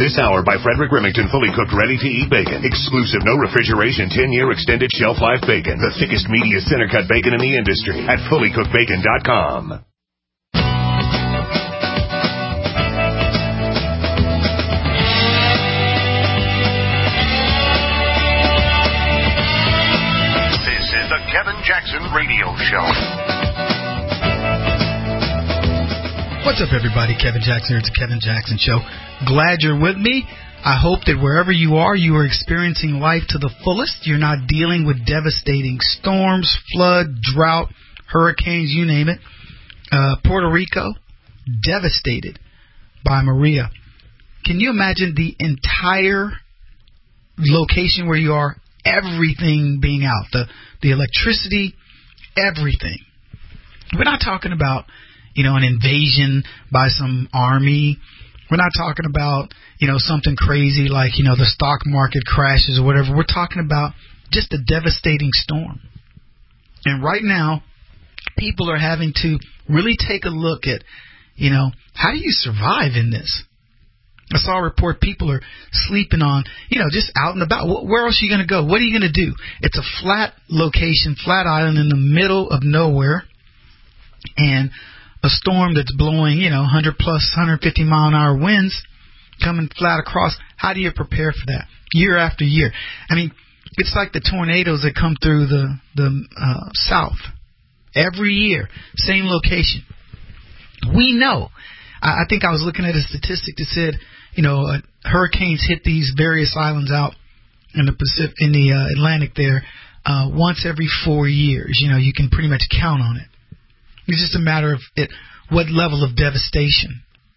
This hour by Frederick Remington, fully cooked, ready-to-eat bacon. Exclusive, no refrigeration, 10-year extended shelf life bacon. The thickest, meatiest, center-cut bacon in the industry at fullycookedbacon.com. This is the Kevin Jackson Radio Show. What's up, everybody? Kevin Jackson here. It's the Kevin Jackson Show. Glad you're with me. I hope that wherever you are experiencing life to the fullest. You're not dealing with devastating storms, flood, drought, hurricanes, you name it. Puerto Rico, devastated by Maria. Can you imagine the entire location where you are, everything being out, the electricity, everything? We're not talking about an invasion by some army. We're not talking about, something crazy like, the stock market crashes or whatever. We're talking about just a devastating storm. And right now, people are having to really take a look at, how do you survive in this? I saw a report people are sleeping on, just out and about. Where else are you going to go? What are you going to do? It's a flat location, flat island in the middle of nowhere. And a storm that's blowing, 100 plus, 150 mile an hour winds coming flat across. How do you prepare for that year after year? I mean, it's like the tornadoes that come through the South every year, same location. We know. I think I was looking at a statistic that said, hurricanes hit these various islands out in the Pacific, in the Atlantic there, once every 4 years. You can pretty much count on it. It's just a matter of what level of devastation.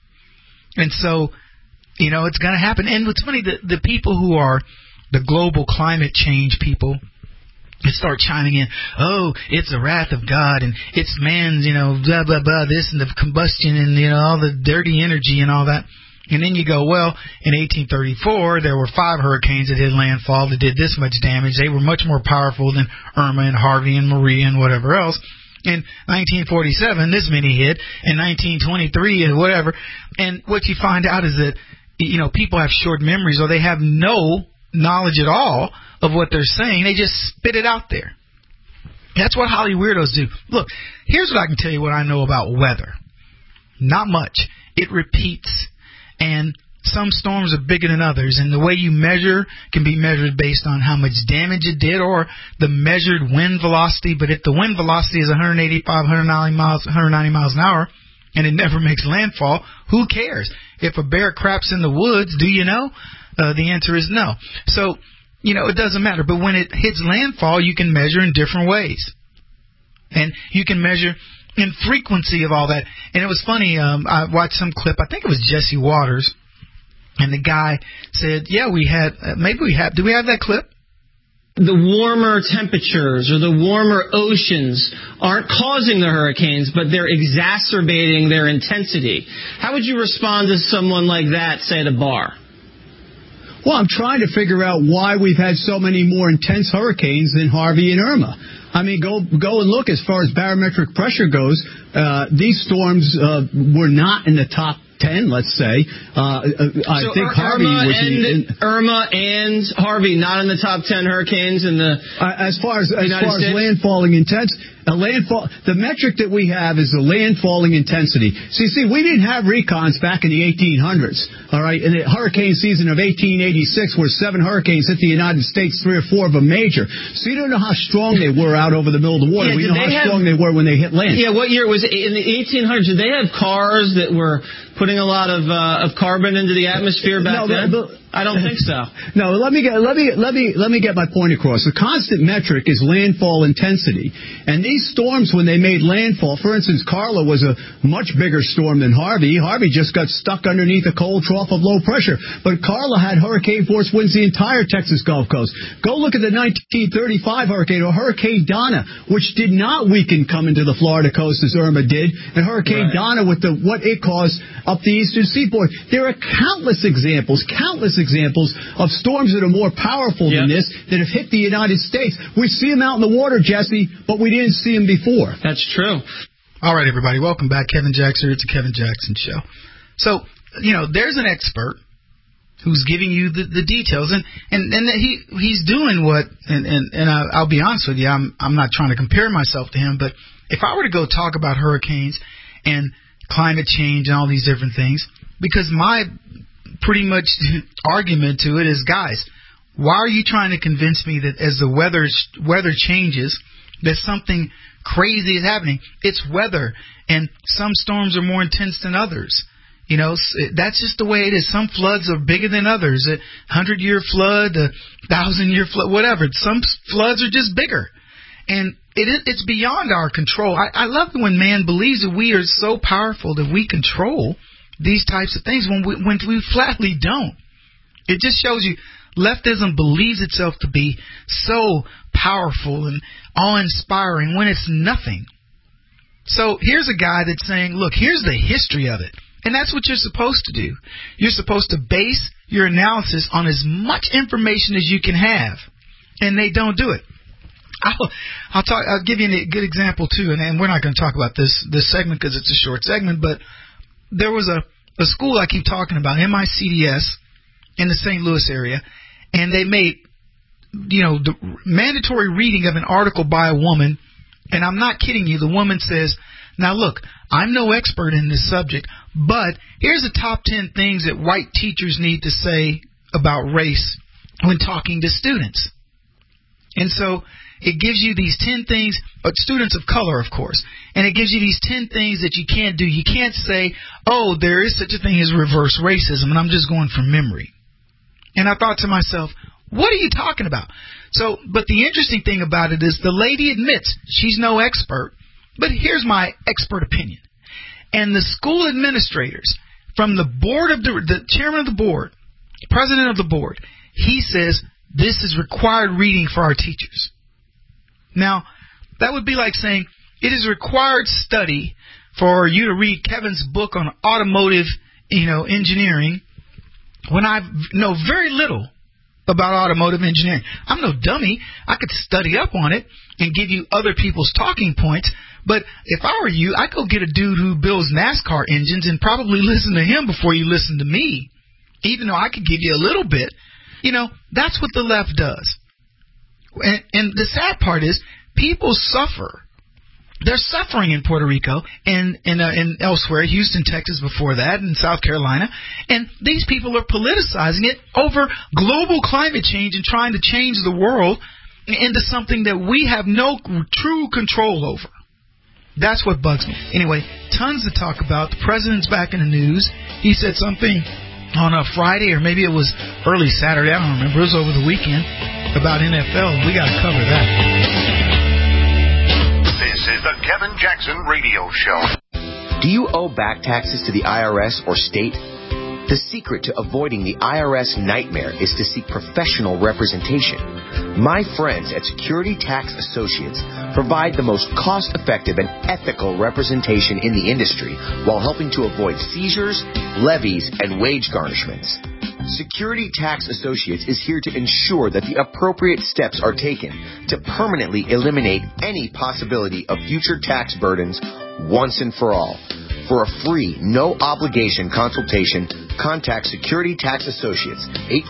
And so, it's going to happen. And what's funny, the people who are the global climate change people that start chiming in, oh, it's the wrath of God and it's man's, blah, blah, blah, this and the combustion and, all the dirty energy and all that. And then you go, well, in 1834, there were 5 hurricanes that hit landfall that did this much damage. They were much more powerful than Irma and Harvey and Maria and whatever else. In 1947, this many hit. In 1923 and whatever. And what you find out is that, people have short memories or they have no knowledge at all of what they're saying. They just spit it out there. That's what Holly Weirdos do. Look, here's what I can tell you what I know about weather. Not much. It repeats. And some storms are bigger than others, and the way you measure can be measured based on how much damage it did or the measured wind velocity. But if the wind velocity is 185, 190 miles an hour, and it never makes landfall, who cares? If a bear craps in the woods, do you know? The answer is no. So, it doesn't matter. But when it hits landfall, you can measure in different ways. And you can measure in frequency of all that. And it was funny, I watched some clip, I think it was Jesse Waters, and the guy said, yeah, do we have that clip? The warmer temperatures or the warmer oceans aren't causing the hurricanes, but they're exacerbating their intensity. How would you respond to someone like that, say, at a bar? Well, I'm trying to figure out why we've had so many more intense hurricanes than Harvey and Irma. I mean, go and look as far as barometric pressure goes. These storms were not in the top 10, let's say. I think Harvey was Irma and Harvey not in the top 10 hurricanes in the as far as landfalling the metric that we have is the landfalling intensity. See, we didn't have recons back in the 1800s, all right? In the hurricane season of 1886, where 7 hurricanes hit the United States, 3 or 4 of them major. So you don't know how strong they were out over the middle of the water. We know how strong they were when they hit land. Yeah, what year was it? In the 1800s? Did they have cars that were putting a lot of carbon into the atmosphere back then? I don't think so. No, let me get my point across. The constant metric is landfall intensity. And these storms, when they made landfall, for instance, Carla was a much bigger storm than Harvey. Harvey just got stuck underneath a cold trough of low pressure. But Carla had hurricane force winds the entire Texas Gulf Coast. Go look at the 1935 hurricane, or Hurricane Donna, which did not weaken coming to the Florida coast as Irma did, and Hurricane Donna with what it caused up the eastern seaboard. There are countless examples of storms that are more powerful than this that have hit the United States. We see them out in the water, Jesse, but we didn't see them before. That's true. All right, everybody, welcome back. Kevin Jackson. It's a Kevin Jackson Show. So, there's an expert who's giving you the details, and he's doing what, and I'll be honest with you, I'm not trying to compare myself to him, but if I were to go talk about hurricanes and climate change and all these different things, because my pretty much argument to it is, guys, why are you trying to convince me that as the weather changes that something crazy is happening? It's weather, and some storms are more intense than others. You know, that's just the way it is. Some floods are bigger than others. A 100-year flood, a 1,000-year flood, whatever. Some floods are just bigger. And it's beyond our control. I love it when man believes that we are so powerful that we control these types of things when we flatly don't. It just shows you leftism believes itself to be so powerful and awe-inspiring when it's nothing. So here's a guy that's saying, look, here's the history of it. And that's what you're supposed to do. You're supposed to base your analysis on as much information as you can have. And they don't do it. I'll give you a good example, too. And we're not going to talk about this segment because it's a short segment. But there was a school I keep talking about, MICDS, in the St. Louis area. And they made, the mandatory reading of an article by a woman. And I'm not kidding you. The woman says, now, look, I'm no expert in this subject, but here's the top 10 things that white teachers need to say about race when talking to students. And so it gives you these 10 things, but students of color, of course, and it gives you these 10 things that you can't do. You can't say, oh, there is such a thing as reverse racism, and I'm just going from memory. And I thought to myself, what are you talking about? So, but the interesting thing about it is the lady admits she's no expert. But here's my expert opinion. And the school administrators, from the board of the chairman of the board, president of the board, he says this is required reading for our teachers. Now, that would be like saying it is required study for you to read Kevin's book on automotive, engineering, when I know very little about automotive engineering. I'm no dummy. I could study up on it and give you other people's talking points. But if I were you, I'd go get a dude who builds NASCAR engines and probably listen to him before you listen to me, even though I could give you a little bit. That's what the left does. And the sad part is people suffer. They're suffering in Puerto Rico and elsewhere, Houston, Texas before that, and South Carolina. And these people are politicizing it over global climate change and trying to change the world into something that we have no true control over. That's what bugs me. Anyway, tons to talk about. The president's back in the news. He said something on a Friday, or maybe it was early Saturday, I don't remember. It was over the weekend, about NFL. We got to cover that. This is the Kevin Jackson Radio Show. Do you owe back taxes to the IRS or state? The secret to avoiding the IRS nightmare is to seek professional representation. My friends at Security Tax Associates provide the most cost-effective and ethical representation in the industry while helping to avoid seizures, levies, and wage garnishments. Security Tax Associates is here to ensure that the appropriate steps are taken to permanently eliminate any possibility of future tax burdens once and for all. For a free, no-obligation consultation, contact Security Tax Associates,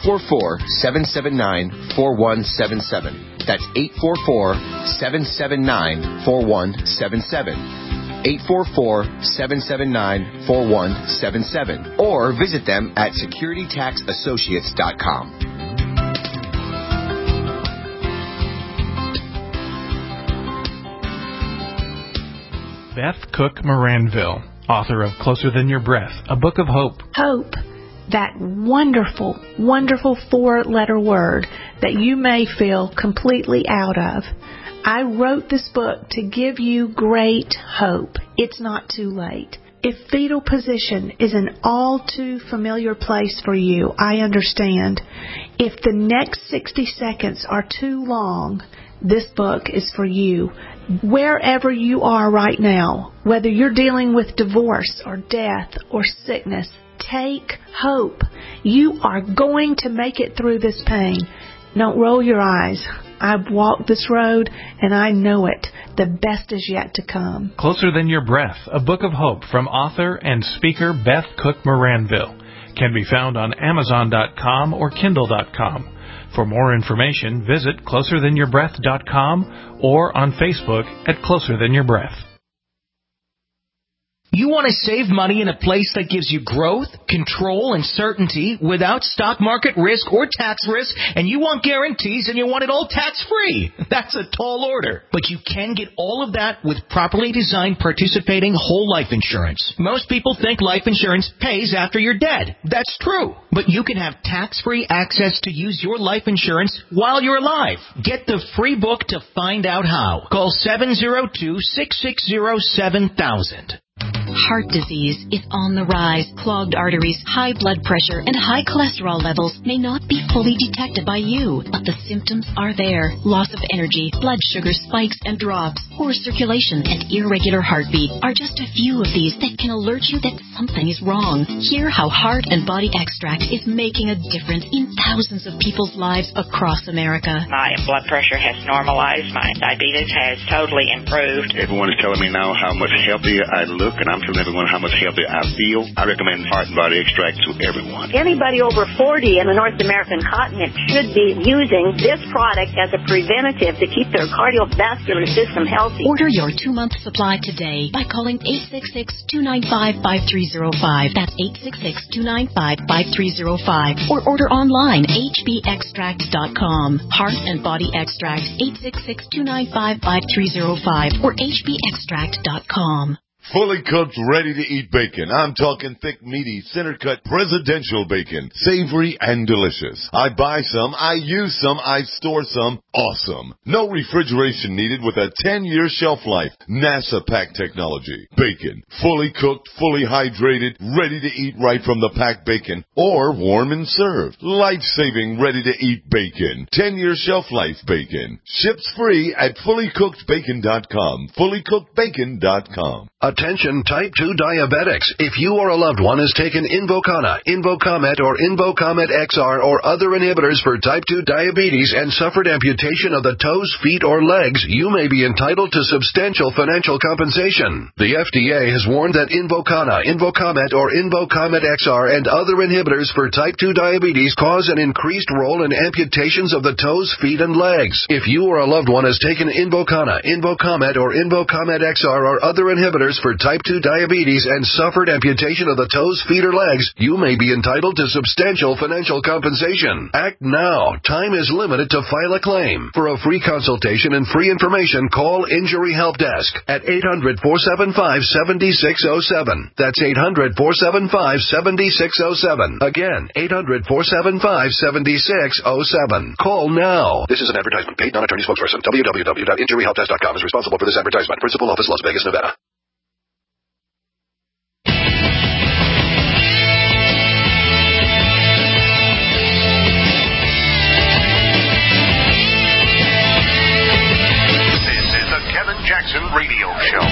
844-779-4177. That's 844-779-4177. 844-779-4177. Or visit them at securitytaxassociates.com. Beth Cook Moranville, author of Closer Than Your Breath, a book of hope. Hope, that wonderful, wonderful four-letter word that you may feel completely out of. I wrote this book to give you great hope. It's not too late. If fetal position is an all too familiar place for you, I understand. If the next 60 seconds are too long, this book is for you. Wherever you are right now, whether you're dealing with divorce or death or sickness, take hope. You are going to make it through this pain. Don't roll your eyes. I've walked this road and I know it. The best is yet to come. Closer Than Your Breath, a book of hope from author and speaker Beth Cook Moranville. can be found on Amazon.com or Kindle.com. For more information, visit closerthanYourBreath.com or on Facebook at Closer Than Your Breath. You want to save money in a place that gives you growth, control, and certainty without stock market risk or tax risk, and you want guarantees and you want it all tax-free. That's a tall order. But you can get all of that with properly designed participating whole life insurance. Most people think life insurance pays after you're dead. That's true. But you can have tax-free access to use your life insurance while you're alive. Get the free book to find out how. Call 702-660-7000. Heart disease is on the rise. Clogged arteries, high blood pressure, and high cholesterol levels may not be fully detected by you, but the symptoms are there. Loss of energy, blood sugar spikes and drops, poor circulation, and irregular heartbeat are just a few of these that can alert you that something is wrong. Hear how Heart and Body Extract is making a difference in thousands of people's lives across America. My blood pressure has normalized. My diabetes has totally improved. Everyone is telling me now how much healthier I look, and I'm telling everyone how much healthier I feel. I recommend Heart and Body Extract to everyone. Anybody over 40 in the North American continent should be using this product as a preventative to keep their cardiovascular system healthy. Order your 2-month supply today by calling 866-295-5305. That's 866-295-5305. Or order online, hbextract.com. Heart and Body Extract, 866-295-5305 or hbextract.com. Fully cooked, ready-to-eat bacon. I'm talking thick, meaty, center-cut, presidential bacon. Savory and delicious. I buy some, I use some, I store some. Awesome. No refrigeration needed with a 10-year shelf life. NASA pack technology. Bacon. Fully cooked, fully hydrated, ready to eat right from the packed bacon. Or warm and served. Life-saving, ready-to-eat bacon. 10-year shelf life bacon. Ships free at fullycookedbacon.com. Fullycookedbacon.com. Attention type 2 diabetics. If you or a loved one has taken Invokana, Invokamet, or Invokamet XR or other inhibitors for type 2 diabetes and suffered amputation of the toes, feet, or legs, you may be entitled to substantial financial compensation. The FDA has warned that Invokana, Invokamet, or Invokamet XR and other inhibitors for type 2 diabetes cause an increased role in amputations of the toes, feet, and legs. If you or a loved one has taken Invokana, Invokamet, or Invokamet XR or other inhibitors for type 2 diabetes and suffered amputation of the toes, feet, or legs, you may be entitled to substantial financial compensation. Act now. Time is limited to file a claim. For a free consultation and free information, call Injury Help Desk at 800-475-7607. That's 800-475-7607. Again, 800-475-7607. Call now. This is an advertisement. Paid non-attorney spokesperson. www.injuryhelpdesk.com is responsible for this advertisement. Principal office, Las Vegas, Nevada. Jackson Radio Show.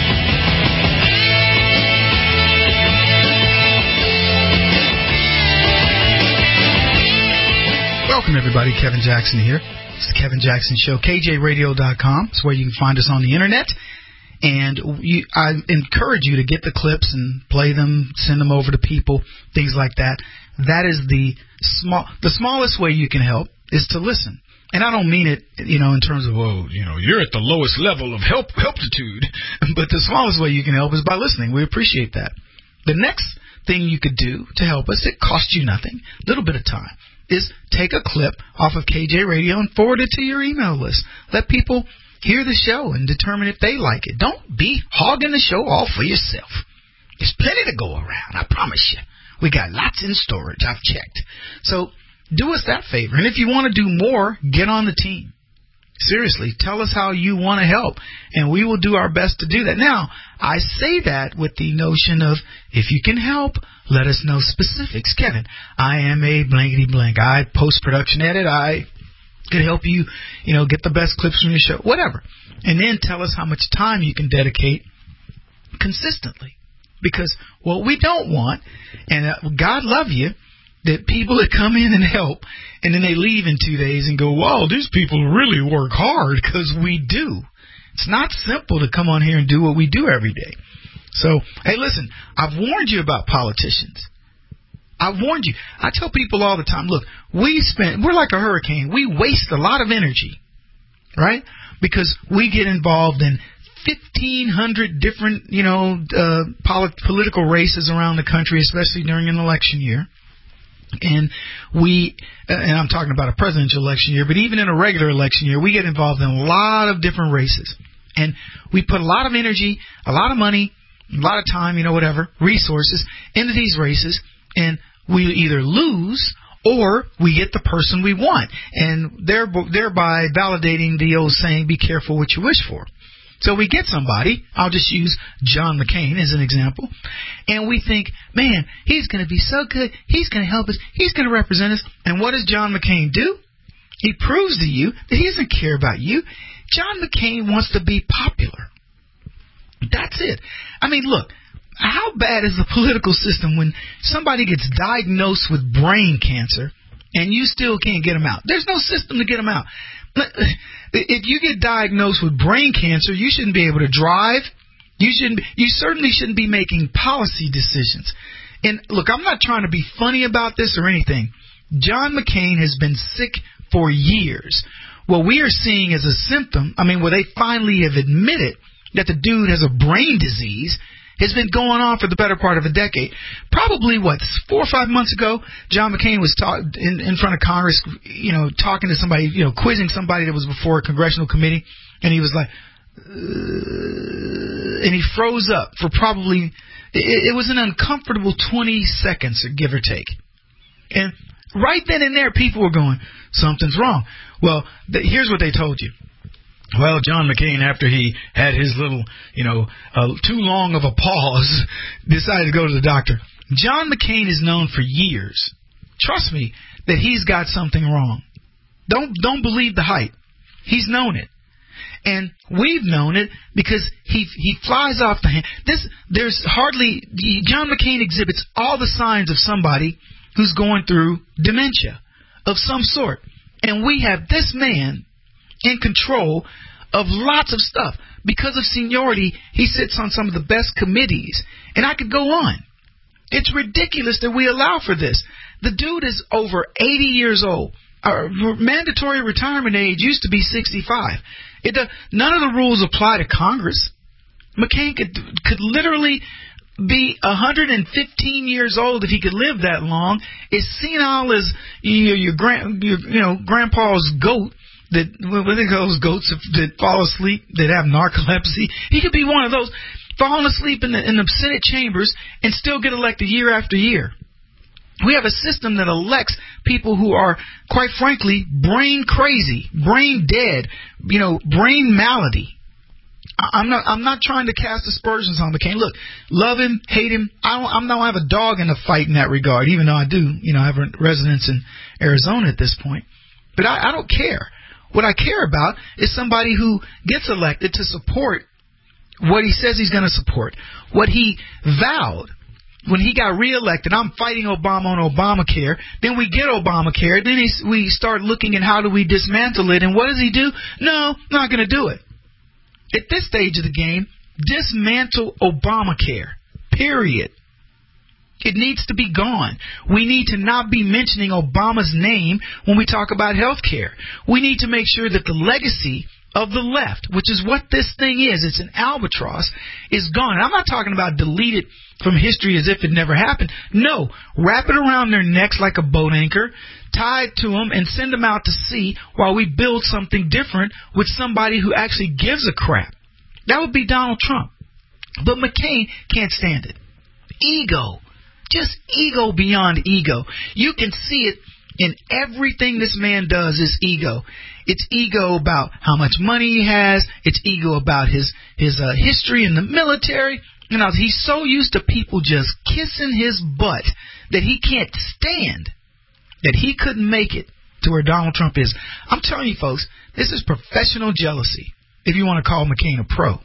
Welcome, everybody. Kevin Jackson here. It's the Kevin Jackson Show. KJRadio.com is where you can find us on the internet. And I encourage you to get the clips and play them, send them over to people, things like that. That is the smallest way you can help is to listen. And I don't mean it, in terms of, you're at the lowest level of helptitude. But the smallest way you can help is by listening. We appreciate that. The next thing you could do to help us, it costs you nothing, a little bit of time, is take a clip off of KJ Radio and forward it to your email list. Let people hear the show and determine if they like it. Don't be hogging the show all for yourself. There's plenty to go around, I promise you. We got lots in storage, I've checked. So do us that favor. And if you want to do more, get on the team. Seriously, tell us how you want to help, and we will do our best to do that. Now, I say that with the notion of, if you can help, let us know specifics. Kevin, I am a blankety blank. I post-production edit. I could help you, get the best clips from your show, whatever. And then tell us how much time you can dedicate consistently. Because what we don't want, and God love you, that people that come in and help, and then they leave in 2 days and go, wow, these people really work hard, because we do. It's not simple to come on here and do what we do every day. So, hey, listen, I've warned you about politicians. I warned you. I tell people all the time, look, we're like a hurricane. We waste a lot of energy, right? Because we get involved in 1,500 different, political races around the country, especially during an election year. And I'm talking about a presidential election year, but even in a regular election year, we get involved in a lot of different races. And we put a lot of energy, a lot of money, a lot of time, resources into these races, and we either lose or we get the person we want, and thereby validating the old saying, be careful what you wish for. So we get somebody, I'll just use John McCain as an example, and we think, man, he's going to be so good, he's going to help us, he's going to represent us. And what does John McCain do? He proves to you that he doesn't care about you. John McCain wants to be popular. That's it. I mean, look, how bad is the political system when somebody gets diagnosed with brain cancer and you still can't get them out? There's no system to get them out. If you get diagnosed with brain cancer, you shouldn't be able to drive. You certainly shouldn't be making policy decisions. And look, I'm not trying to be funny about this or anything. John McCain has been sick for years. What we are seeing as a symptom, where they finally have admitted that the dude has a brain disease, has been going on for the better part of a decade. Probably, 4 or 5 months ago, John McCain was in front of Congress, talking to somebody, quizzing somebody that was before a congressional committee, and he was like, and he froze up for probably, it was an uncomfortable 20 seconds, give or take. And right then and there, people were going, something's wrong. Well, here's what they told you. Well, John McCain, after he had his little, too long of a pause, decided to go to the doctor. John McCain is known for years. Trust me that he's got something wrong. Don't believe the hype. He's known it. And we've known it because he flies off the hand. John McCain exhibits all the signs of somebody who's going through dementia of some sort. And we have this man in control of lots of stuff. Because of seniority, he sits on some of the best committees. And I could go on. It's ridiculous that we allow for this. The dude is over 80 years old. Our mandatory retirement age used to be 65. None of the rules apply to Congress. McCain could literally be 115 years old if he could live that long. As senile as your grandpa's goat. What they call those goats that fall asleep, that have narcolepsy. He could be one of those, falling asleep in the Senate chambers and still get elected year after year. We have a system that elects people who are, quite frankly, brain crazy, brain dead, brain malady. I'm not trying to cast aspersions on McCain. Look, love him, hate him. I don't have a dog in the fight in that regard, even though I do, have a residence in Arizona at this point. But I don't care. What I care about is somebody who gets elected to support what he says he's going to support. What he vowed when he got reelected. I'm fighting Obama on Obamacare. Then we get Obamacare. Then we start looking at how do we dismantle it. And what does he do? No, not going to do it. At this stage of the game, dismantle Obamacare. Period. It needs to be gone. We need to not be mentioning Obama's name when we talk about health care. We need to make sure that the legacy of the left, which is what this thing is, it's an albatross, is gone. And I'm not talking about delete it from history as if it never happened. No, wrap it around their necks like a boat anchor, tie it to them, and send them out to sea while we build something different with somebody who actually gives a crap. That would be Donald Trump. But McCain can't stand it. Ego. Just ego beyond ego. You can see it in everything this man does is ego. It's ego about how much money he has. It's ego about his history in the military. He's so used to people just kissing his butt that he can't stand that he couldn't make it to where Donald Trump is. I'm telling you, folks, this is professional jealousy, if you want to call McCain a pro.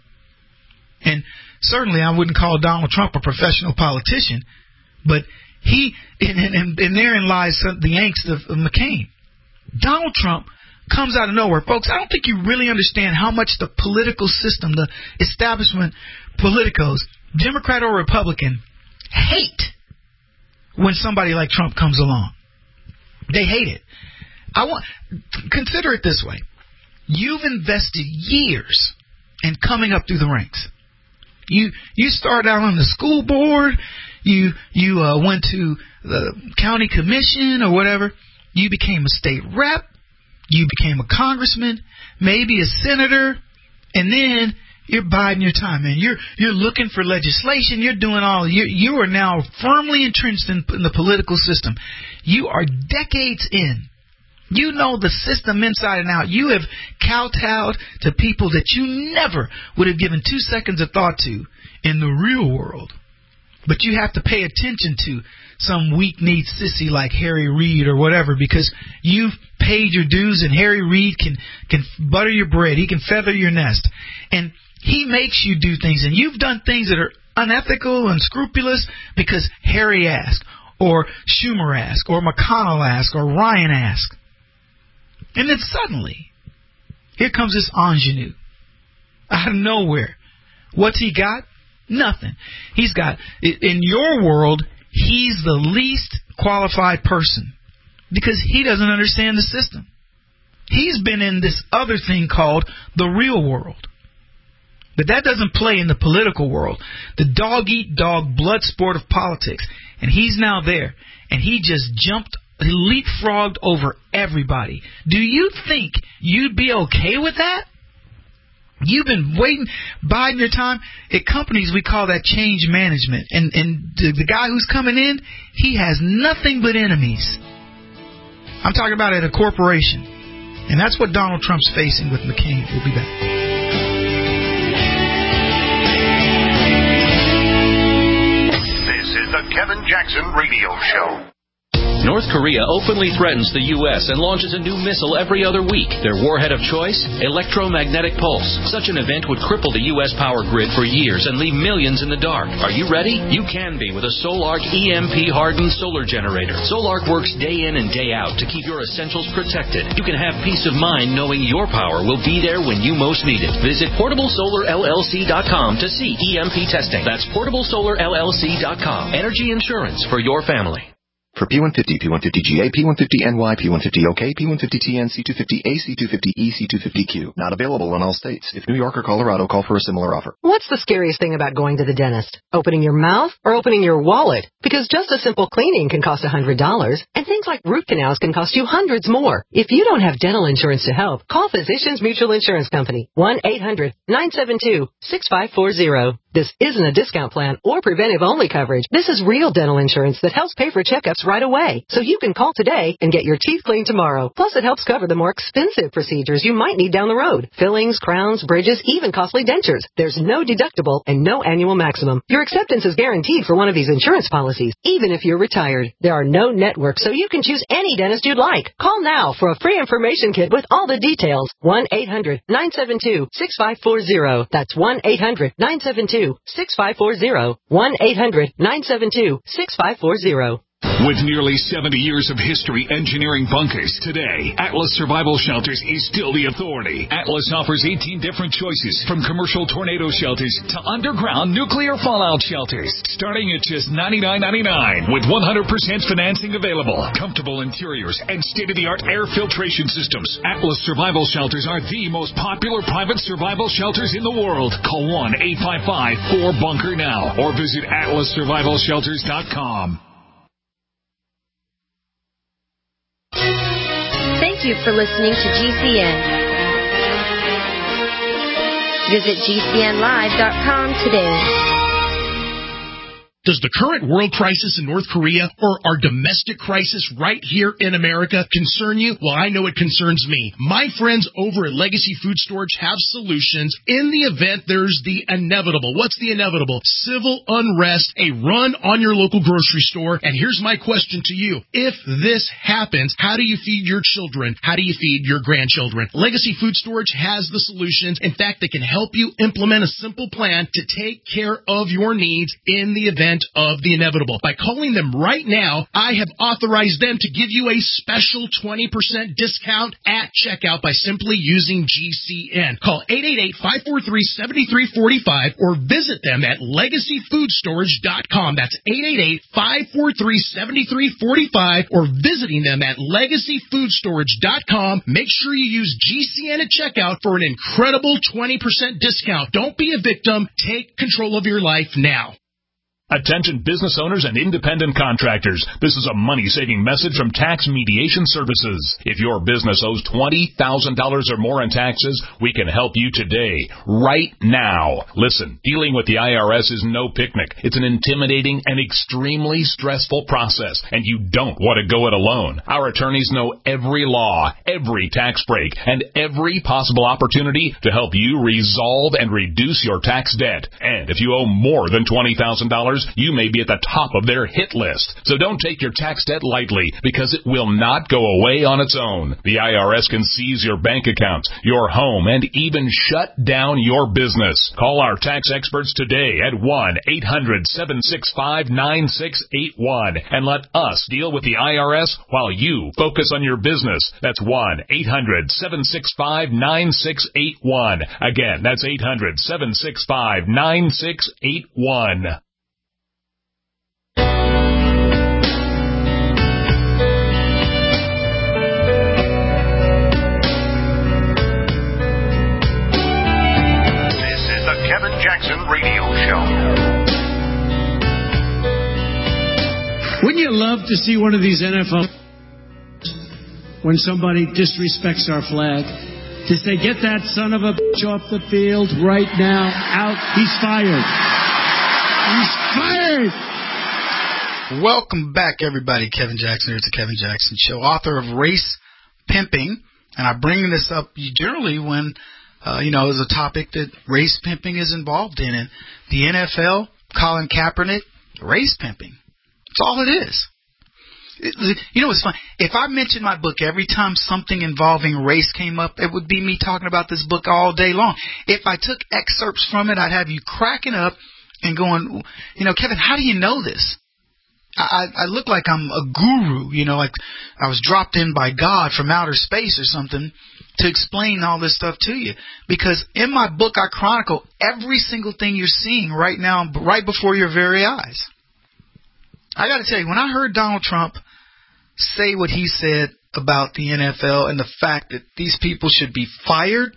And certainly I wouldn't call Donald Trump a professional politician. But and therein lies the angst of McCain. Donald Trump comes out of nowhere. Folks, I don't think you really understand how much the political system, the establishment politicos, Democrat or Republican, hate when somebody like Trump comes along. They hate it. Consider it this way. You've invested years in coming up through the ranks. You started out on the school board. You went to the county commission or whatever. You became a state rep. You became a congressman, maybe a senator, and then you're biding your time, and you're looking for legislation. You're doing you are now firmly entrenched in the political system. You are decades in. You know the system inside and out. You have kowtowed to people that you never would have given 2 seconds of thought to in the real world. But you have to pay attention to some weak-kneed sissy like Harry Reid or whatever, because you've paid your dues, and Harry Reid can butter your bread. He can feather your nest. And he makes you do things, and you've done things that are unethical, unscrupulous, because Harry asked, or Schumer asked, or McConnell asked, or Ryan asked. And then suddenly, here comes this ingenue out of nowhere. What's he got? Nothing. He's got, in your world, he's the least qualified person because he doesn't understand the system. He's been in this other thing called the real world. But that doesn't play in the political world. The dog-eat-dog blood sport of politics. And he's now there. And he just leapfrogged over everybody. Do you think you'd be okay with that? You've been waiting, biding your time. At companies, we call that change management. And the guy who's coming in, he has nothing but enemies. I'm talking about at a corporation. And that's what Donald Trump's facing with McCain. We'll be back. The Kevin Jackson Radio Show. North Korea openly threatens the U.S. and launches a new missile every other week. Their warhead of choice? Electromagnetic pulse. Such an event would cripple the U.S. power grid for years and leave millions in the dark. Are you ready? You can be with a Solarc EMP-hardened solar generator. Solarc works day in and day out to keep your essentials protected. You can have peace of mind knowing your power will be there when you most need it. Visit PortableSolarLLC.com to see EMP testing. That's PortableSolarLLC.com. Energy insurance for your family. For P150, P150GA, P150NY, P150OK, P150TN, C250A, C250E, C250Q. Not available in all states. If New York or Colorado, call for a similar offer. What's the scariest thing about going to the dentist? Opening your mouth or opening your wallet? Because just a simple cleaning can cost $100, and things like root canals can cost you hundreds more. If you don't have dental insurance to help, call Physicians Mutual Insurance Company, 1-800-972-6540. This isn't a discount plan or preventive-only coverage. This is real dental insurance that helps pay for checkups right away. So you can call today and get your teeth cleaned tomorrow. Plus, it helps cover the more expensive procedures you might need down the road. Fillings, crowns, bridges, even costly dentures. There's no deductible and no annual maximum. Your acceptance is guaranteed for one of these insurance policies, even if you're retired. There are no networks, so you can choose any dentist you'd like. Call now for a free information kit with all the details. 1-800-972-6540. That's 1-800-972-6540. 1-800-972-6540. With nearly 70 years of history engineering bunkers, today, Atlas Survival Shelters is still the authority. Atlas offers 18 different choices, from commercial tornado shelters to underground nuclear fallout shelters, starting at just $99.99 with 100% financing available, comfortable interiors, and state-of-the-art air filtration systems. Atlas Survival Shelters are the most popular private survival shelters in the world. Call 1-855-4BUNKER now or visit atlassurvivalshelters.com. Thank you for listening to GCN. Visit GCNlive.com today. Does the current world crisis in North Korea or our domestic crisis right here in America concern you? Well, I know it concerns me. My friends over at Legacy Food Storage have solutions in the event there's the inevitable. What's the inevitable? Civil unrest, a run on your local grocery store. And here's my question to you. If this happens, how do you feed your children? How do you feed your grandchildren? Legacy Food Storage has the solutions. In fact, they can help you implement a simple plan to take care of your needs in the event prevent of the inevitable. By calling them right now, I have authorized them to give you a special 20% discount at checkout by simply using GCN. Call 888-543-7345 or visit them at LegacyFoodStorage.com. That's 888-543-7345 or visiting them at LegacyFoodStorage.com. Make sure you use GCN at checkout for an incredible 20% discount. Don't be a victim. Take control of your life now. Attention business owners and independent contractors. This is a money-saving message from Tax Mediation Services. If your business owes $20,000 or more in taxes, we can help you today, right now. Listen, dealing with the IRS is no picnic. It's an intimidating and extremely stressful process, and you don't want to go it alone. Our attorneys know every law, every tax break, and every possible opportunity to help you resolve and reduce your tax debt. And if you owe more than $20,000, you may be at the top of their hit list. So don't take your tax debt lightly, because it will not go away on its own. The IRS can seize your bank accounts, your home, and even shut down your business. Call our tax experts today at 1-800-765-9681 and let us deal with the IRS while you focus on your business. That's 1-800-765-9681. Again, that's 800-765-9681. Kevin Jackson Radio Show. Wouldn't you love to see one of these NFL, when somebody disrespects our flag, to say, get that son of a bitch off the field right now, out, he's fired. He's fired! Welcome back, everybody. Kevin Jackson here. It's the Kevin Jackson Show, author of Race Pimping. And I bring this up generally when is a topic that race pimping is involved in. And the NFL, Colin Kaepernick, race pimping. That's all it is. It's fun. If I mentioned my book every time something involving race came up, it would be me talking about this book all day long. If I took excerpts from it, I'd have you cracking up and going, Kevin, how do you know this? I look like I'm a guru, like I was dropped in by God from outer space or something to explain all this stuff to you. Because in my book, I chronicle every single thing you're seeing right now, right before your very eyes. I got to tell you, when I heard Donald Trump say what he said about the NFL and the fact that these people should be fired,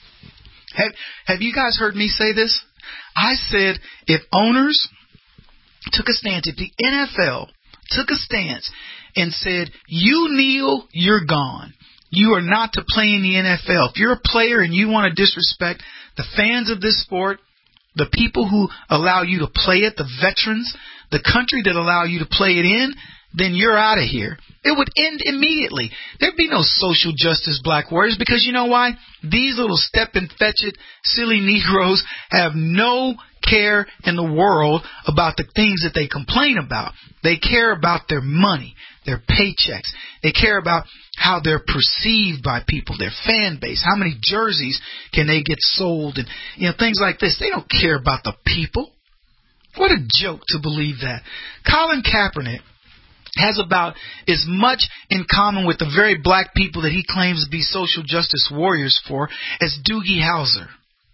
have you guys heard me say this? I said if owners took a stance, if the NFL took a stance and said, you kneel, you're gone. You are not to play in the NFL. If you're a player and you want to disrespect the fans of this sport, the people who allow you to play it, the veterans, the country that allow you to play it in, then you're out of here. It would end immediately. There'd be no social justice black warriors, because you know why? These little step-and-fetch-it, silly Negroes have no care in the world about the things that they complain about. They care about their money, their paychecks. They care about how they're perceived by people, their fan base, how many jerseys can they get sold, and things like this. They don't care about the people. What a joke to believe that. Colin Kaepernick has about as much in common with the very black people that he claims to be social justice warriors for as Doogie Howser.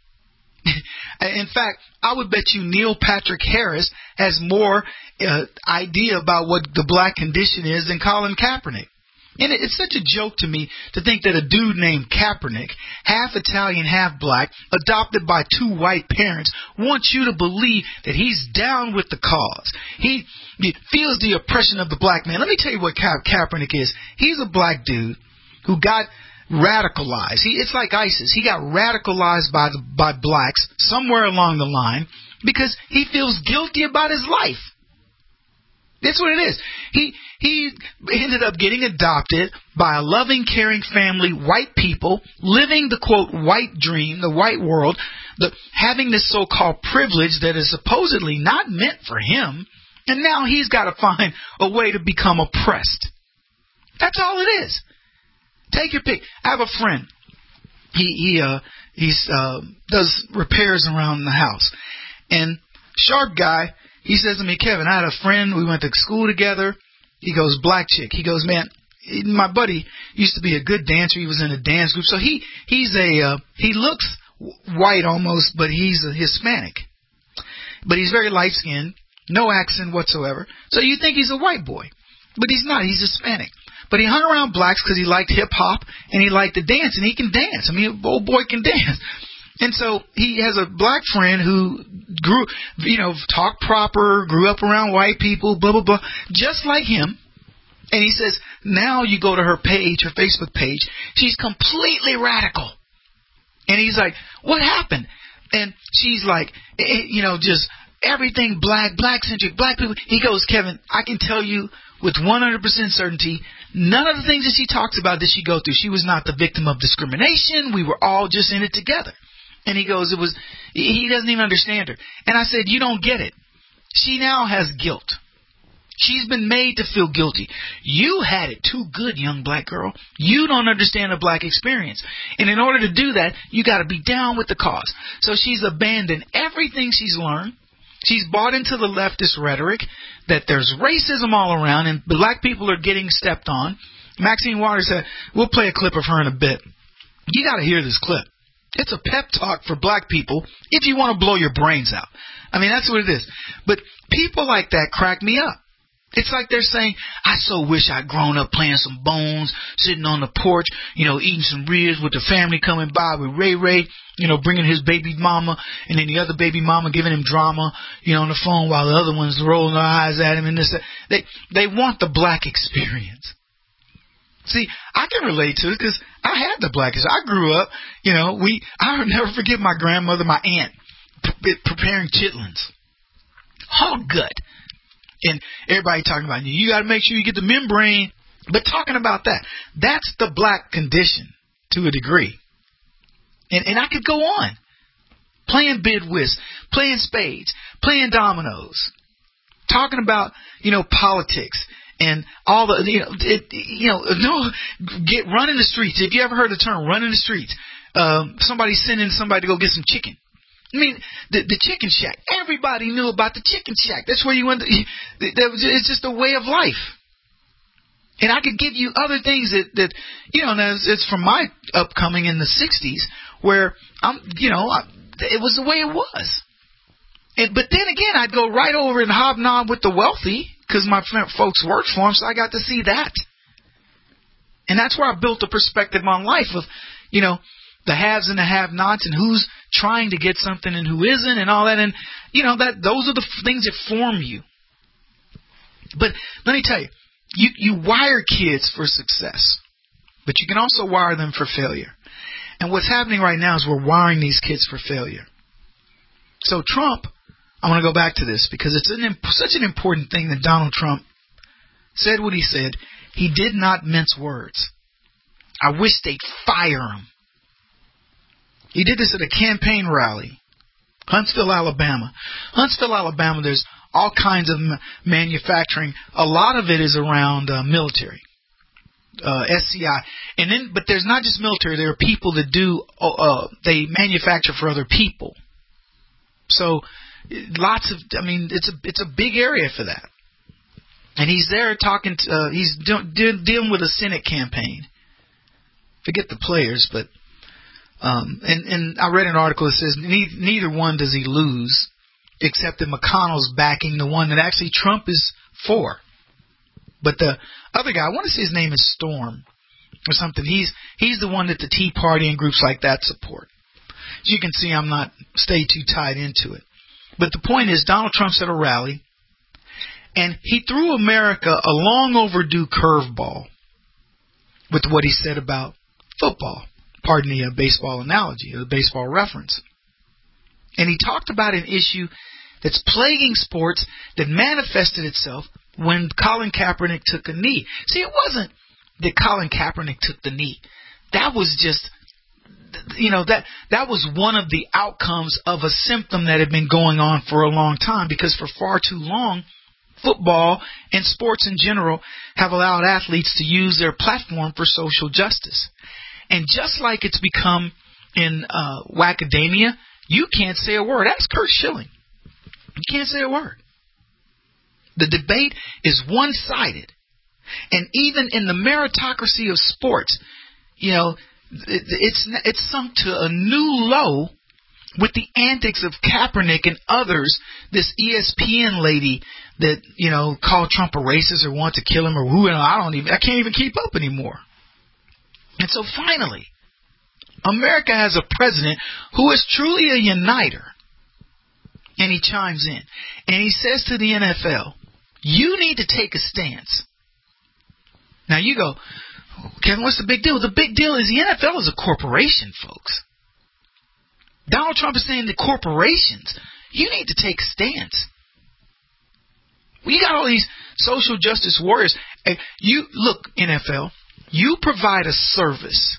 In fact, I would bet you Neil Patrick Harris has more idea about what the black condition is than Colin Kaepernick. And it's such a joke to me to think that a dude named Kaepernick, half Italian, half black, adopted by two white parents, wants you to believe that he's down with the cause. He feels the oppression of the black man. Let me tell you what Kaepernick is. He's a black dude who got radicalized. It's like ISIS. He got radicalized by blacks somewhere along the line because he feels guilty about his life. That's what it is. He ended up getting adopted by a loving, caring family, white people, living the, quote, white dream, the white world, having this so-called privilege that is supposedly not meant for him, and now he's got to find a way to become oppressed. That's all it is. Take your pick. I have a friend. He does repairs around the house, and sharp guy. he says to me, Kevin, I had a friend. We went to school together. He goes, black chick. He goes, man, my buddy used to be a good dancer. He was in a dance group. So he looks white almost, but he's a Hispanic. But he's very light-skinned, no accent whatsoever. So you think he's a white boy. But he's not. He's Hispanic. But he hung around blacks because he liked hip-hop and he liked to dance, and he can dance. I mean, old boy can dance. And so he has a black friend who grew, talked proper, grew up around white people, blah, blah, blah, just like him. And he says, now you go to her page, her Facebook page, she's completely radical. And he's like, what happened? And she's like, just everything black-centric, black people. He goes, Kevin, I can tell you with 100% certainty, none of the things that she talks about did she go through. She was not the victim of discrimination. We were all just in it together. And he goes, he doesn't even understand her. And I said, you don't get it. She now has guilt. She's been made to feel guilty. You had it too good, young black girl. You don't understand the black experience. And in order to do that, you got to be down with the cause. So she's abandoned everything she's learned. She's bought into the leftist rhetoric that there's racism all around and black people are getting stepped on. Maxine Waters said, we'll play a clip of her in a bit. You got to hear this clip. It's a pep talk for black people if you want to blow your brains out. I mean, that's what it is. But people like that crack me up. It's like they're saying, I so wish I'd grown up playing some bones, sitting on the porch, eating some ribs with the family coming by with Ray Ray, bringing his baby mama, and then the other baby mama giving him drama, on the phone while the other one's rolling their eyes at him and this. They want the black experience. See, I can relate to it because I had the blackest. I grew up, I'll never forget my grandmother, my aunt, preparing chitlins. All good. And everybody talking about, you got to make sure you get the membrane. But talking about that, that's the black condition to a degree. And I could go on. Playing bid whist, playing spades, playing dominoes, talking about, politics and all the, get running the streets. Have you ever heard the term running the streets? Somebody sending somebody to go get some chicken. I mean, the chicken shack. Everybody knew about the chicken shack. That's where you went. It's just a way of life. And I could give you other things that it's from my upcoming in the 60s where it was the way it was. But then again, I'd go right over and hobnob with the wealthy because my folks worked for them, so I got to see that. And that's where I built a perspective on life of, the haves and the have-nots and who's trying to get something and who isn't and all that. And, those are the things that form you. But let me tell you, you wire kids for success, but you can also wire them for failure. And what's happening right now is we're wiring these kids for failure. So Trump, I want to go back to this because it's such an important thing that Donald Trump said what he said. He did not mince words. I wish they'd fire him. He did this at a campaign rally, Huntsville, Alabama. Huntsville, Alabama, there's all kinds of manufacturing. A lot of it is around military, SCI. But there's not just military. There are people that they manufacture for other people. So it's a big area for that. And he's there talking to, he's dealing with a Senate campaign. Forget the players, but and I read an article that says neither one does he lose, except that McConnell's backing the one that actually Trump is for. But the other guy, I want to say his name is Storm or something. He's the one that the Tea Party and groups like that support. As you can see, I'm not stay too tied into it. But the point is, Donald Trump's at a rally, and he threw America a long overdue curveball with what he said about football. Pardon the baseball analogy, or the baseball reference. And he talked about an issue that's plaguing sports that manifested itself when Colin Kaepernick took a knee. See, it wasn't that Colin Kaepernick took the knee. That was just, that was one of the outcomes of a symptom that had been going on for a long time, because for far too long, football and sports in general have allowed athletes to use their platform for social justice. And just like it's become in Wackademia, you can't say a word. Ask Kurt Schilling. You can't say a word. The debate is one-sided. And even in the meritocracy of sports, you know, it's sunk to a new low with the antics of Kaepernick and others, this ESPN lady that, you know, called Trump a racist or want to kill him or who, you know, I can't even keep up anymore. And so finally, America has a president who is truly a uniter. And he chimes in and he says to the NFL, you need to take a stance. Now you go, Kevin, what's the big deal? The big deal is the NFL is a corporation, folks. Donald Trump is saying to corporations, you need to take a stance. We got all these social justice warriors. You look, NFL, you provide a service.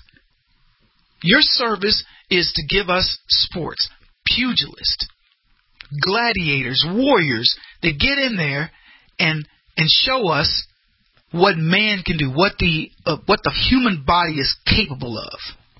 Your service is to give us sports, pugilists, gladiators, warriors that get in there and show us what man can do, what the human body is capable of.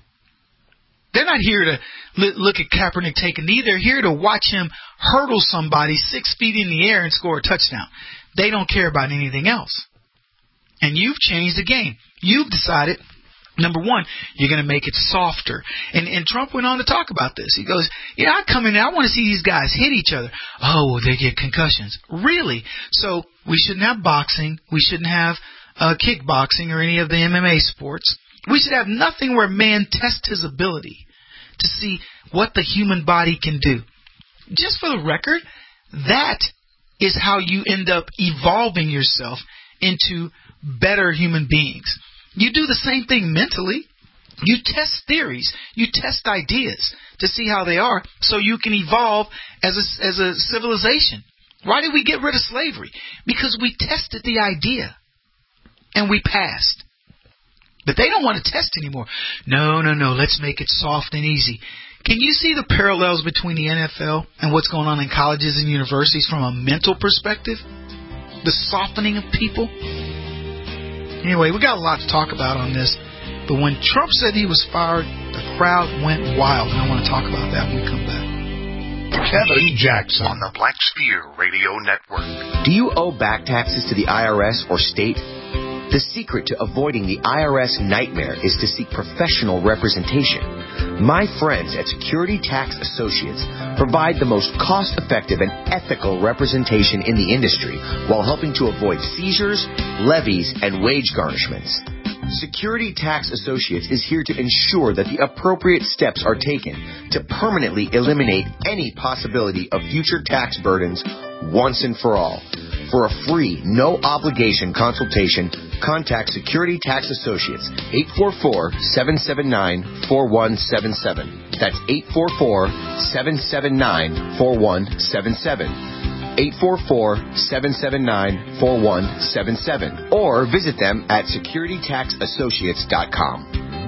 They're not here to look at Kaepernick take a knee. They're here to watch him hurdle somebody 6 feet in the air and score a touchdown. They don't care about anything else. And you've changed the game. You've decided, number one, you're going to make it softer. And Trump went on to talk about this. He goes, I come in there, I want to see these guys hit each other. Oh, well, they get concussions. Really? So we shouldn't have boxing. We shouldn't have kickboxing or any of the MMA sports. We should have nothing where man tests his ability to see what the human body can do. Just for the record, that is how you end up evolving yourself into better human beings. You do the same thing mentally. You test theories. You test ideas to see how they are so you can evolve as a civilization. Why did we get rid of slavery? Because we tested the idea and we passed. But they don't want to test anymore. No, let's make it soft and easy. Can you see the parallels between the NFL and what's going on in colleges and universities from a mental perspective? The softening of people? Anyway, we got a lot to talk about on this. But when Trump said he was fired, the crowd went wild. And I want to talk about that when we come back. Kevin Jackson on the Black Sphere Radio Network. Do you owe back taxes to the IRS or state? The secret to avoiding the IRS nightmare is to seek professional representation. My friends at Security Tax Associates provide the most cost-effective and ethical representation in the industry while helping to avoid seizures, levies, and wage garnishments. Security Tax Associates is here to ensure that the appropriate steps are taken to permanently eliminate any possibility of future tax burdens once and for all. For a free, no-obligation consultation, contact Security Tax Associates, 844-779-4177. That's 844-779-4177. 844-779-4177. Or visit them at securitytaxassociates.com.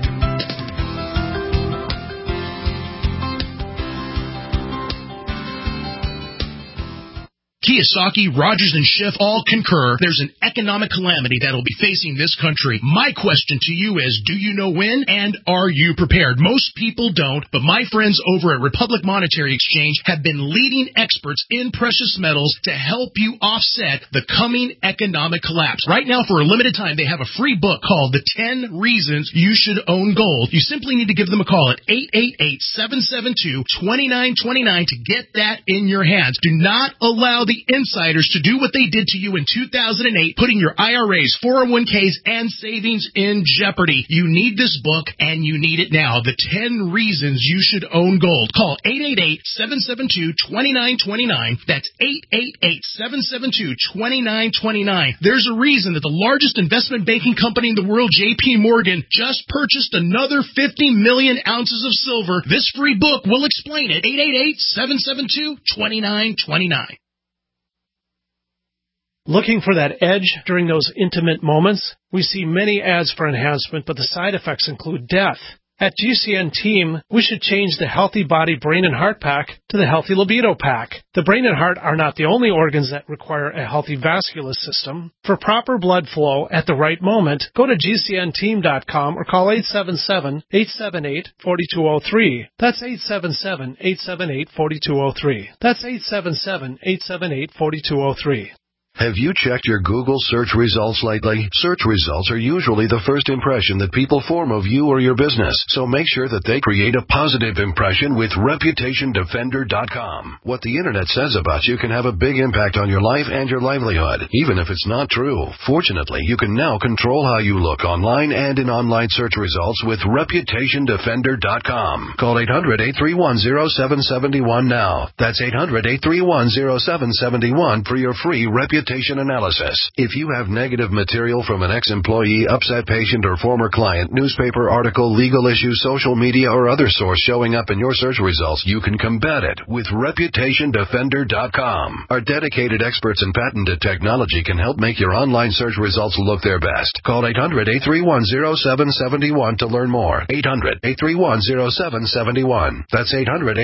Kiyosaki, Rogers, and Schiff all concur there's an economic calamity that will be facing this country. My question to you is, do you know when, and are you prepared? Most people don't, but my friends over at Republic Monetary Exchange have been leading experts in precious metals to help you offset the coming economic collapse. Right now, for a limited time, they have a free book called The 10 Reasons You Should Own Gold. You simply need to give them a call at 888-772-2929 to get that in your hands. Do not allow the insiders to do what they did to you in 2008, putting your IRAs, 401ks, and savings in jeopardy. You need this book, and you need it now. The 10 Reasons You Should Own Gold. Call 888-772-2929. That's 888-772-2929. There's a reason that the largest investment banking company in the world, J.P. Morgan, just purchased another 50 million ounces of silver. This free book will explain it. 888-772-2929. Looking for that edge during those intimate moments? We see many ads for enhancement, but the side effects include death. At GCN Team, we should change the Healthy Body, Brain, and Heart Pack to the Healthy Libido Pack. The brain and heart are not the only organs that require a healthy vascular system. For proper blood flow at the right moment, go to GCNteam.com or call 877-878-4203. That's 877-878-4203. That's 877-878-4203. Have you checked your Google search results lately? Search results are usually the first impression that people form of you or your business, so make sure that they create a positive impression with ReputationDefender.com. What the internet says about you can have a big impact on your life and your livelihood, even if it's not true. Fortunately, you can now control how you look online and in online search results with ReputationDefender.com. Call 800-831-0771 now. That's 800-831-0771 for your free reputation analysis. If you have negative material from an ex-employee, upset patient, or former client, newspaper article, legal issue, social media, or other source showing up in your search results, you can combat it with ReputationDefender.com. Our dedicated experts in patented technology can help make your online search results look their best. Call 800-831-0771 to learn more. 800-831-0771. That's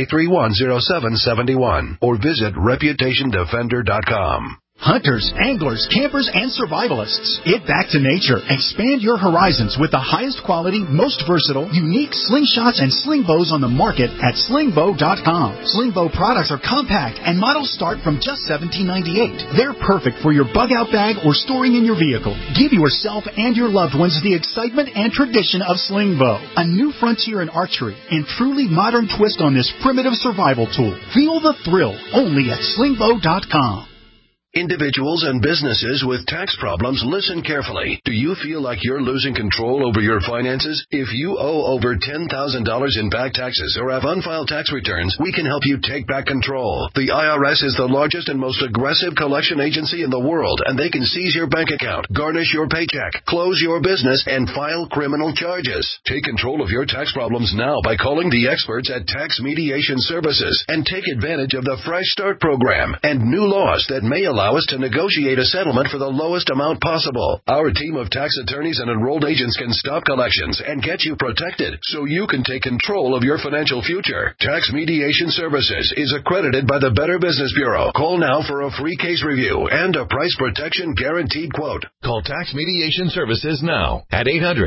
800-831-0771. Or visit ReputationDefender.com. Hunters, anglers, campers, and survivalists, get back to nature. Expand your horizons with the highest quality, most versatile, unique slingshots and sling bows on the market at slingbow.com. Sling bow products are compact and models start from just $17.98. They're perfect for your bug out bag or storing in your vehicle. Give yourself and your loved ones the excitement and tradition of sling bow, a new frontier in archery and truly modern twist on this primitive survival tool. Feel the thrill only at slingbow.com. Individuals and businesses with tax problems, listen carefully. Do you feel like you're losing control over your finances? If you owe over $10,000 in back taxes or have unfiled tax returns, we can help you take back control. The IRS is the largest and most aggressive collection agency in the world, and they can seize your bank account, garnish your paycheck, close your business, and file criminal charges. Take control of your tax problems now by calling the experts at Tax Mediation Services and take advantage of the Fresh Start program and new laws that may allow us to negotiate a settlement for the lowest amount possible. Our team of tax attorneys and enrolled agents can stop collections and get you protected so you can take control of your financial future. Tax Mediation Services is accredited by the Better Business Bureau. Call now for a free case review and a price protection guaranteed quote. Call Tax Mediation Services now at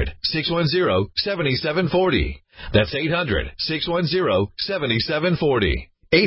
800-610-7740. That's 800-610-7740.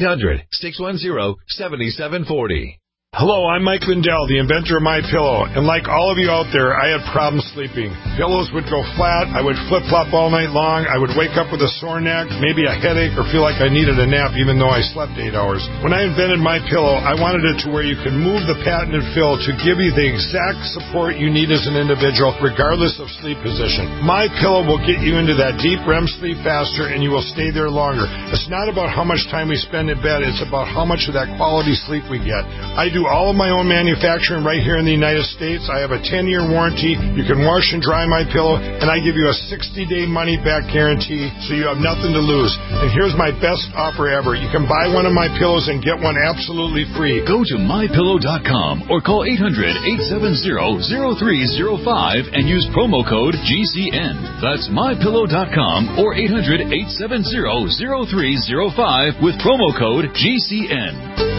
800-610-7740. Hello, I'm Mike Lindell, the inventor of MyPillow, and like all of you out there, I had problems sleeping. Pillows would go flat, I would flip-flop all night long, I would wake up with a sore neck, maybe a headache, or feel like I needed a nap even though I slept 8 hours. When I invented MyPillow, I wanted it to where you could move the patented fill to give you the exact support you need as an individual, regardless of sleep position. MyPillow will get you into that deep REM sleep faster, and you will stay there longer. It's not about how much time we spend in bed, it's about how much of that quality sleep we get. I do all of my own manufacturing right here in the United States. I have a 10-year warranty. You can wash and dry my pillow, and I give you a 60-day money-back guarantee, so you have nothing to lose. And here's my best offer ever. You can buy one of my pillows and get one absolutely free. Go to MyPillow.com or call 800-870-0305 and use promo code GCN. That's MyPillow.com or 800-870-0305 with promo code GCN.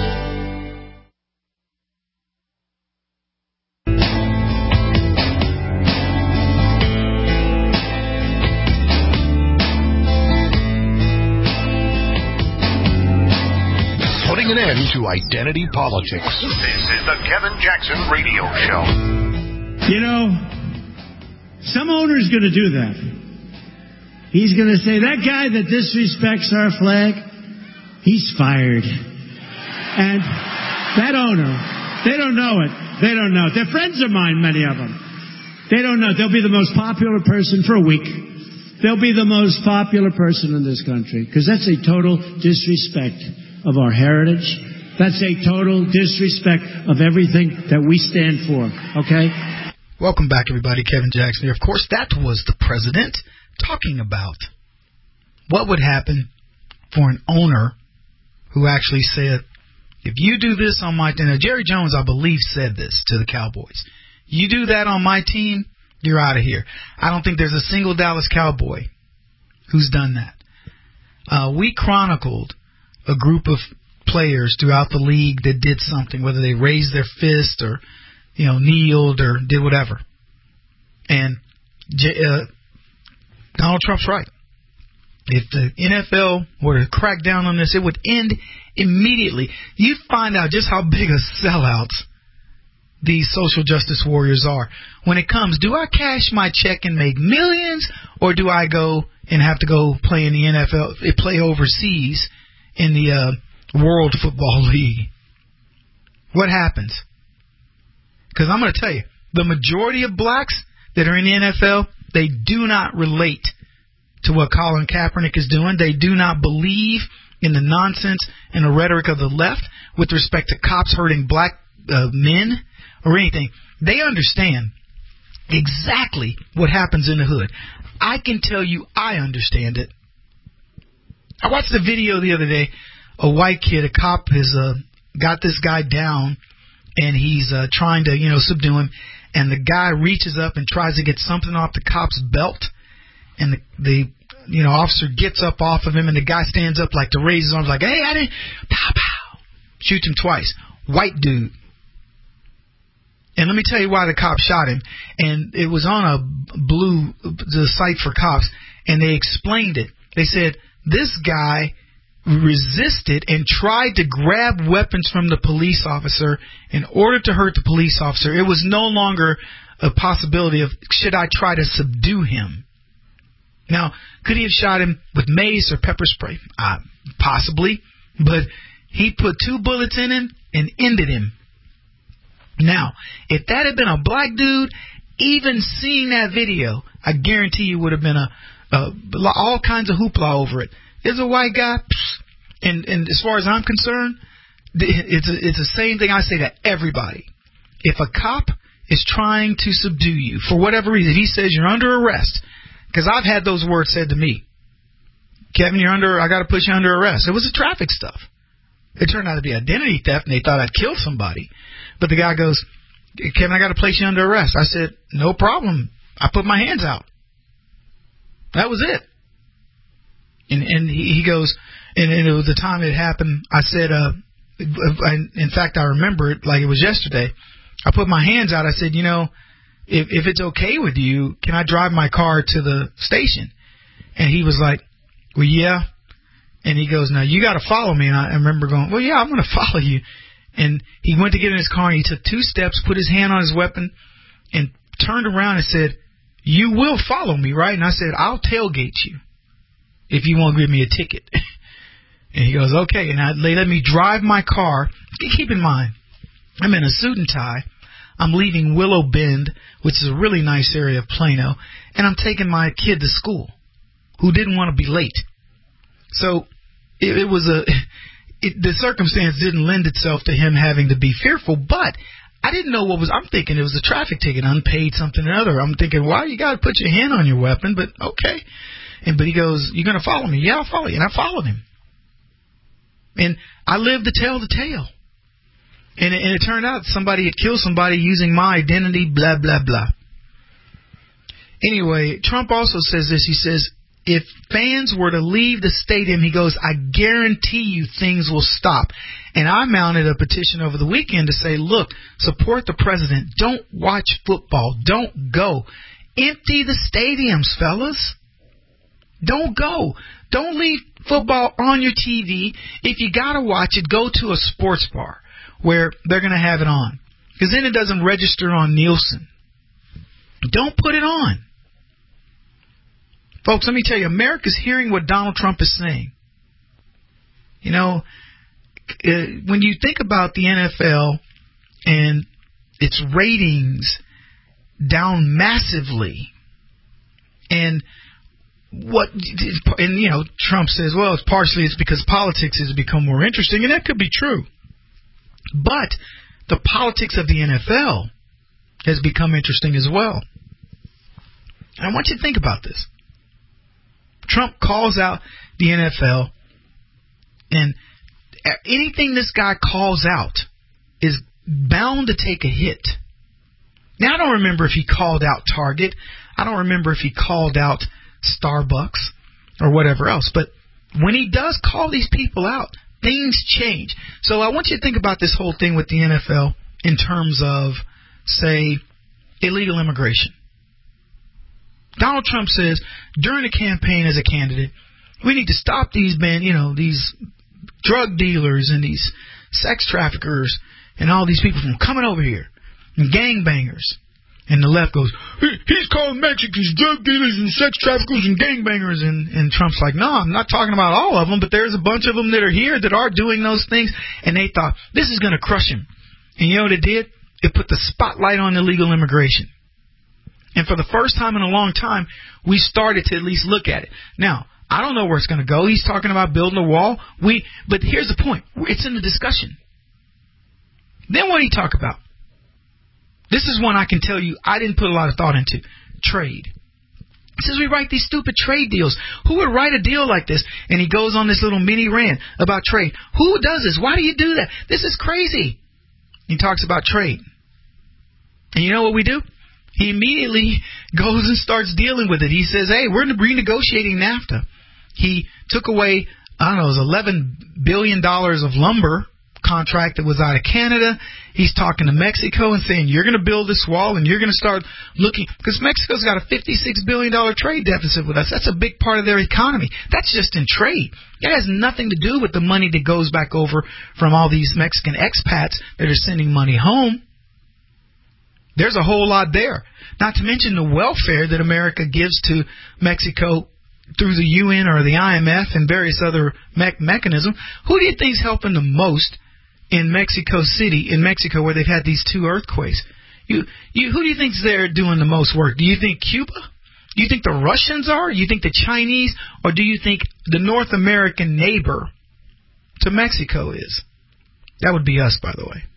An end to identity politics. This is the Kevin Jackson Radio Show. You know, some owner's going to do that. He's going to say, that guy that disrespects our flag, he's fired. And that owner, they don't know it. They don't know it. They're friends of mine, many of them. They don't know. They'll be the most popular person for a week. They'll be the most popular person in this country, because that's a total disrespect of our heritage. That's a total disrespect of everything that we stand for, okay? Welcome back, everybody. Kevin Jackson here. Of course, that was the president talking about what would happen for an owner who actually said, if you do this on my team, now Jerry Jones, I believe, said this to the Cowboys. You do that on my team, you're out of here. I don't think there's a single Dallas Cowboy who's done that. We chronicled a group of players throughout the league that did something, whether they raised their fist or, kneeled or did whatever. And Donald Trump's right. If the NFL were to crack down on this, it would end immediately. You'd find out just how big a sellout these social justice warriors are. When it comes, do I cash my check and make millions, or do I go and have to go play in the NFL, play overseas in the World Football League? What happens? Because I'm going to tell you, the majority of blacks that are in the NFL, they do not relate to what Colin Kaepernick is doing. They do not believe in the nonsense and the rhetoric of the left with respect to cops hurting black men or anything. They understand exactly what happens in the hood. I can tell you I understand it. I watched a video the other day. A white kid, a cop, has got this guy down, and he's trying to, subdue him. And the guy reaches up and tries to get something off the cop's belt, and the officer gets up off of him, and the guy stands up like to raise his arms, like, "Hey, I didn't." Pow, pow. Shoots him twice. White dude. And let me tell you why the cop shot him. And it was on the site for cops, and they explained it. They said this guy resisted and tried to grab weapons from the police officer in order to hurt the police officer. It was no longer a possibility of, should I try to subdue him? Now, could he have shot him with mace or pepper spray? Possibly. But he put 2 bullets in him and ended him. Now, if that had been a black dude, even seeing that video, I guarantee you would have been all kinds of hoopla over it. There's a white guy, and as far as I'm concerned, it's the same thing I say to everybody. If a cop is trying to subdue you for whatever reason, he says you're under arrest, because I've had those words said to me. Kevin, I got to put you under arrest. It was the traffic stuff. It turned out to be identity theft, and they thought I'd killed somebody. But the guy goes, "Kevin, I got to place you under arrest." I said, "No problem." I put my hands out. That was it. And he goes, and it was the time it happened. I said, in fact, I remember it like it was yesterday. I put my hands out. I said, if it's okay with you, can I drive my car to the station? And he was like, "Well, yeah." And he goes, "Now you got to follow me." And I remember going, "Well, yeah, I'm going to follow you." And he went to get in his car, and he took 2 steps, put his hand on his weapon, and turned around and said, "You will follow me, right?" And I said, "I'll tailgate you if you won't give me a ticket." And he goes, "Okay." And they let me drive my car. Keep in mind, I'm in a suit and tie. I'm leaving Willow Bend, which is a really nice area of Plano, and I'm taking my kid to school who didn't want to be late. So it was the circumstance didn't lend itself to him having to be fearful, but I didn't know I'm thinking it was a traffic ticket, unpaid something or other. I'm thinking, why you got to put your hand on your weapon? But okay. But he goes, "You're going to follow me?" "Yeah, I'll follow you." And I followed him. And I lived to tell the tale. And it turned out somebody had killed somebody using my identity, blah, blah, blah. Anyway, Trump also says this. He says, if fans were to leave the stadium, he goes, "I guarantee you things will stop." And I mounted a petition over the weekend to say, look, support the president. Don't watch football. Don't go. Empty the stadiums, fellas. Don't go. Don't leave football on your TV. If you got to watch it, go to a sports bar where they're going to have it on. Because then it doesn't register on Nielsen. Don't put it on. Folks, let me tell you, America's hearing what Donald Trump is saying. When you think about the NFL and its ratings down massively, and Trump says, well, it's because politics has become more interesting, and that could be true. But the politics of the NFL has become interesting as well. And I want you to think about this. Trump calls out the NFL, and anything this guy calls out is bound to take a hit. Now, I don't remember if he called out Target. I don't remember if he called out Starbucks or whatever else. But when he does call these people out, things change. So I want you to think about this whole thing with the NFL in terms of, say, illegal immigration. Donald Trump says during the campaign as a candidate, we need to stop these these drug dealers and these sex traffickers and all these people from coming over here. and gangbangers. And the left goes, he's calling Mexicans drug dealers and sex traffickers and gangbangers. And Trump's like, no, I'm not talking about all of them, but there's a bunch of them that are here that are doing those things. And they thought, this is going to crush him. And you know what it did? It put the spotlight on illegal immigration. And for the first time in a long time, we started to at least look at it. Now, I don't know where it's going to go. He's talking about building a wall. But here's the point. It's in the discussion. Then what did he talk about? This is one I can tell you I didn't put a lot of thought into. Trade. He says we write these stupid trade deals. Who would write a deal like this? And he goes on this little mini rant about trade. Who does this? Why do you do that? This is crazy. He talks about trade. And you know what we do? He immediately goes and starts dealing with it. He says, hey, we're renegotiating NAFTA. He took away, I don't know, it was $11 billion of lumber contract that was out of Canada. He's talking to Mexico and saying, you're going to build this wall and you're going to start looking, because Mexico's got a $56 billion trade deficit with us. That's a big part of their economy. That's just in trade. It has nothing to do with the money that goes back over from all these Mexican expats that are sending money home. There's a whole lot there. Not to mention the welfare that America gives to Mexico through the UN or the IMF and various other mechanisms. Who do you think's helping the most in Mexico City, in Mexico, where they've had these 2 earthquakes? Who do you think's there doing the most work? Do you think Cuba? Do you think the Russians are? Do you think the Chinese? Or do you think the North American neighbor to Mexico is? That would be us, by the way.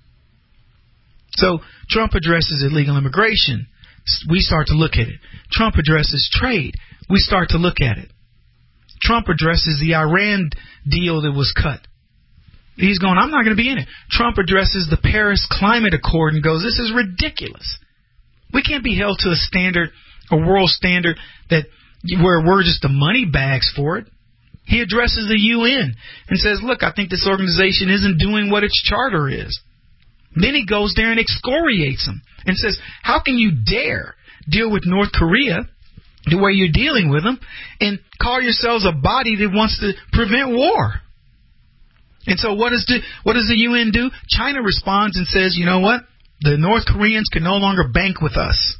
So Trump addresses illegal immigration. We start to look at it. Trump addresses trade. We start to look at it. Trump addresses the Iran deal that was cut. He's going, I'm not going to be in it. Trump addresses the Paris Climate Accord and goes, this is ridiculous. We can't be held to a standard, a world standard, that where we're just the money bags for it. He addresses the UN and says, look, I think this organization isn't doing what its charter is. Then he goes there and excoriates them and says, how can you dare deal with North Korea the way you're dealing with them and call yourselves a body that wants to prevent war? And so what does the UN do? China responds and says, you know what? The North Koreans can no longer bank with us.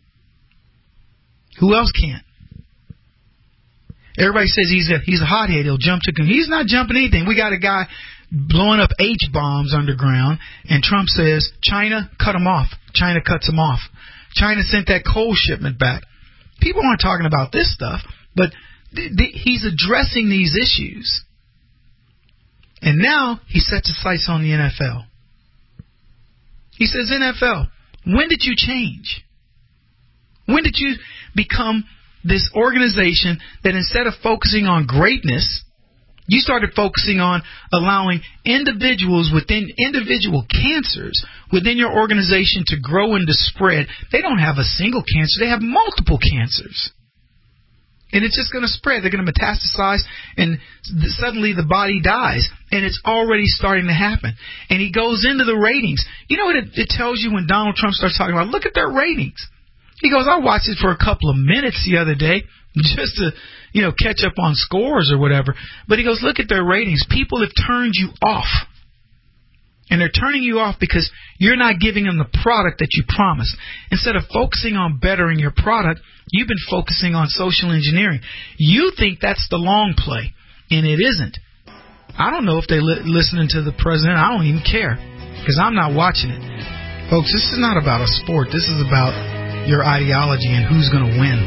Who else can't? Everybody says he's a hothead. He'll jump to. He's not jumping anything. We got a guy blowing up H-bombs underground, and Trump says, China, cut them off. China cuts them off. China sent that coal shipment back. People aren't talking about this stuff, but he's addressing these issues. And now he sets his sights on the NFL. He says, NFL, when did you change? When did you become this organization that instead of focusing on greatness, you started focusing on allowing individuals within individual cancers within your organization to grow and to spread? They don't have a single cancer. They have multiple cancers. And it's just going to spread. They're going to metastasize, and suddenly the body dies. And it's already starting to happen. And he goes into the ratings. You know what it tells you when Donald Trump starts talking about? Look at their ratings. He goes, I watched it for a couple of minutes the other day just to, catch up on scores or whatever. But he goes, look at their ratings. People have turned you off. And they're turning you off because you're not giving them the product that you promised. Instead of focusing on bettering your product, you've been focusing on social engineering. You think that's the long play, and it isn't. I don't know if they're listening to the president. I don't even care because I'm not watching it. Folks, this is not about a sport. This is about your ideology and who's going to win.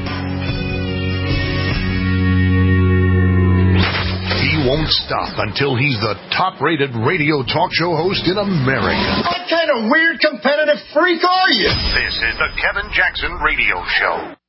He won't stop until he's the top-rated radio talk show host in America. What kind of weird competitive freak are you? This is the Kevin Jackson Radio Show.